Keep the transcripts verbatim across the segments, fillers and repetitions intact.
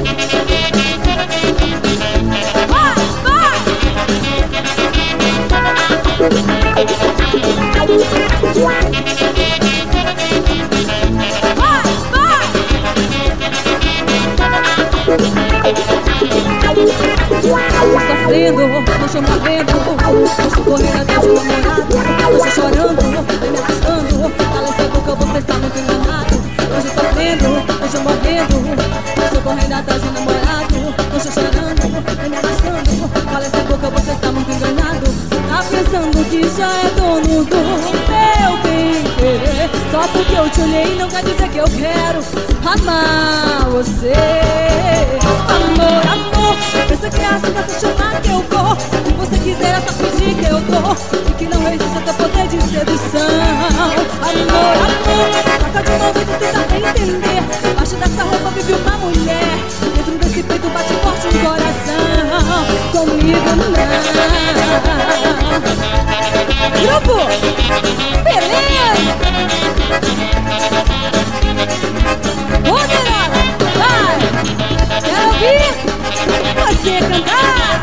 Sofrendo, não estou morrendo, não estou correndo atrás de um namorado. Não estou chorando, nem me arrastando. Cala essa boca, você está muito enganado. Hoje sofrendo, não estou morrendo, não estou correndo atrás de um namorado. Não estou chorando, nem me arrastando. Cala essa boca, você está muito enganado. Tá pensando que já é dono do meu bem querer. Só porque eu te olhei não quer dizer que eu quero amar você. Amor, amor, pensa que é assim que você chamar que eu vou. Se você quiser é só fingir que eu dou, e que não existe até poder de sedução. Amor, amor, toca de novo e tenta entender. Abaixo dessa roupa vive uma mulher, dentro desse peito bate forte um coração. Comigo não. Grupo, beleza? Poderosa, vai! Quero ouvir você cantar.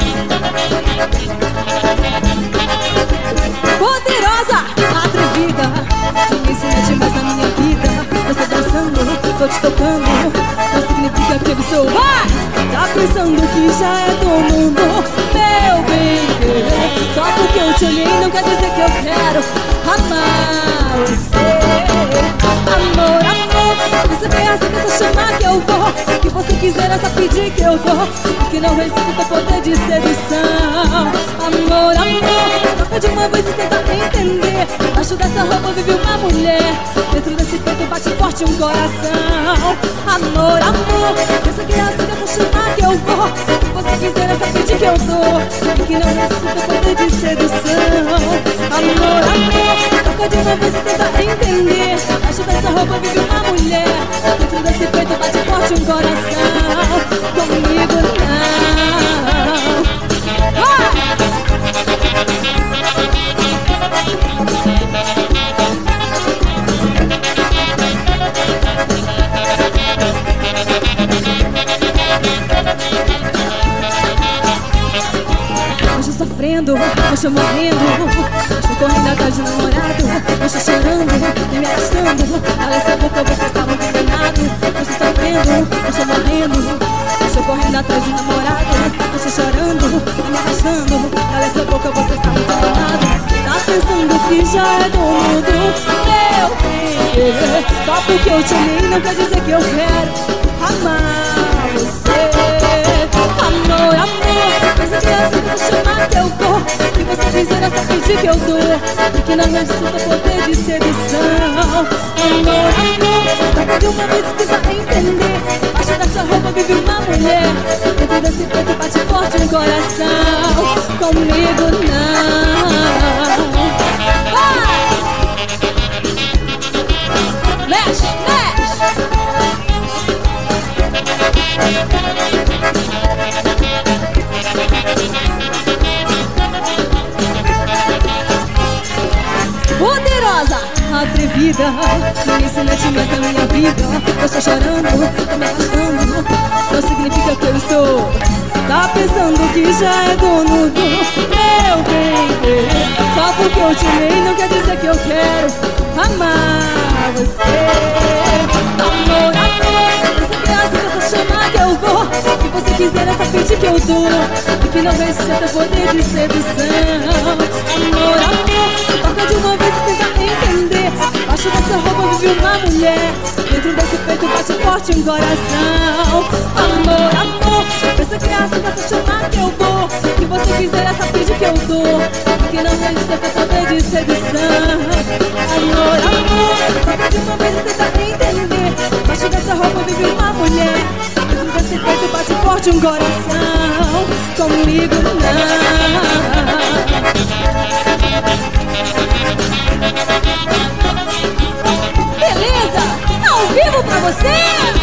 Poderosa, atrevida, ninguém se mete mais na minha vida. Você dançando, tô te tocando, não significa que eu sou. Vai! Tá pensando que já é dono do meu bem querer. Só porque eu te olhei não quer dizer que eu quero amar você. Amor, amor, você quer assim que eu chamar que eu vou. Que você quiser é só pedir que eu dou, que não resista poder de sedução. Amor, amor, toca de uma vez e tenta entender. Abaixo dessa roupa vive uma mulher, dentro desse peito bate forte um coração. Amor, amor, pensa que é assim que eu vou chamar que eu vou. Que você quiser é só pedir que eu dou, que não resista poder de sedução. Amor, amor, toca de uma vez e tenta entender. Abaixo dessa roupa vive uma mulher, dentro desse peito bate forte um coração. Comigo não. Vai! Hoje sofrendo, hoje morrendo, hoje correndo atrás de um namorado. Hoje chorando, nem me arrastando. Cala essa boca, você está muito enganado. Hoje sofrendo, hoje morrendo, hoje correndo atrás de um namorado. Hoje chorando, nem me arrastando. Cala essa boca, você está muito enganado. Tá pensando que já é dono do meu bem. Só porque eu te amei não quer dizer que eu quero amar você. Amor, amor, pensa que é assim que eu chamar que eu vou. Que você quiser é só pedir que eu dou, e que não me ajuda poder de sedução. Amor, amor, toca de uma vez e tenta entender. Abaixo dessa roupa vive uma mulher, dentro desse peito bate forte um coração. Comigo não. Vai! Mexe, mexe! Poderosa, atrevida, ninguém se mete mais na minha vida. Eu estou chorando, tô me afastando, não significa que eu sou. Tá pensando que já é dono do meu bem. Só porque eu te amei não quer dizer que eu quero amar você. Amor, amor, você quer assim que eu vou chamar que eu vou. Que você quiser é só pedir que eu dou, e que não resiste até poder de sedução. Amor, amor, toca de uma vez e tenta entender. Abaixo dessa roupa vive uma mulher, dentro desse peito bate forte um coração. Amor, amor, pensa que é assim que eu chamar que eu vou. Que você quiser é só pedir que eu dou, e que não resiste até poder de sedução. Amor, amor, toca de uma vez e tenta entender. Abaixo dessa roupa vive uma mulher, dentro desse peito bate forte um coração. Comigo não. Beleza? Ao vivo pra você!